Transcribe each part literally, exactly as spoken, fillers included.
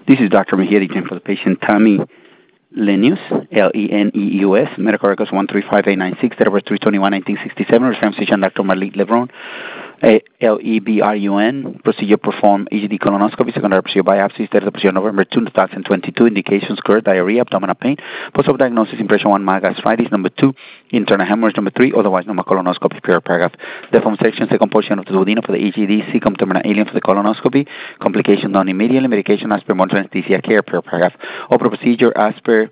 This is Doctor Mejia, the for the patient Tammy Leneus, L E N E U S, medical records one three five eight nine six, date of birth three twenty-one nineteen sixty-seven, reference physician Doctor Marlene Lebron, L E B R U N, procedure performed H D colonoscopy, secondary procedure biopsy, date of procedure November second, twenty twenty-two, indications GERD, diarrhea, abdominal pain, post-op diagnosis, impression one, mild gastritis, number two, internal hemorrhage, number three, otherwise normal colonoscopy, period paragraph. The form section, second portion of the duodenum for the H D, cecum terminal alien for the colonoscopy, complication done immediately, medication as per monitoring anesthesia care, period paragraph. Open procedure as per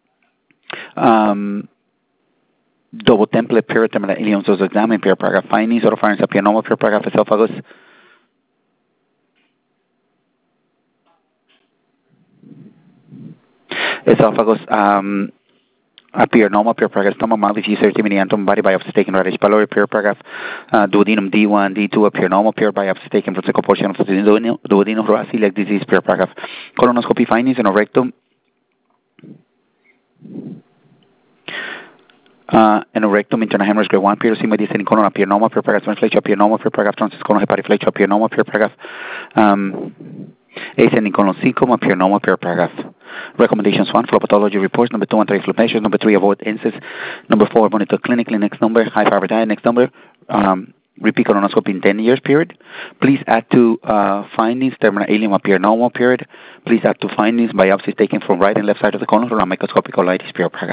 um, double template peritoneal ileum dose examine, period paragraph. Findings, oropharynx apianoma, period paragraph. Esophagus, esophagus, um, apianoma, period paragraph. Stomach, mouth, disease, antum, body biopsy taken, radish pylori, period paragraph. Uh, duodenum D one, D two, apianoma, period biopsy taken from second portion of the duodenum, duodenum through celiac disease, period paragraph. Colonoscopy findings in a rectum. Uh, and a rectum, internal hemorrhage, grade one, period, sigma, descending colon, apianoma, period paragraph, transflexure, apianoma, period paragraph, transcolon, hepatoflexure, apianoma, period paragraph, um, ascending colon, cecum, apianoma, period paragraph. Recommendations: one, flow pathology reports. Number two, anti-reflux measures. Number three, avoid incest. Number four, monitor clinically. Next number, high fiber diet. Next number, um, repeat colonoscopy in ten years period. Please add to uh, findings terminal ileum apianoma period. Please add to findings biopsies taken from right and left side of the colon for a microscopic colitis period paragraph.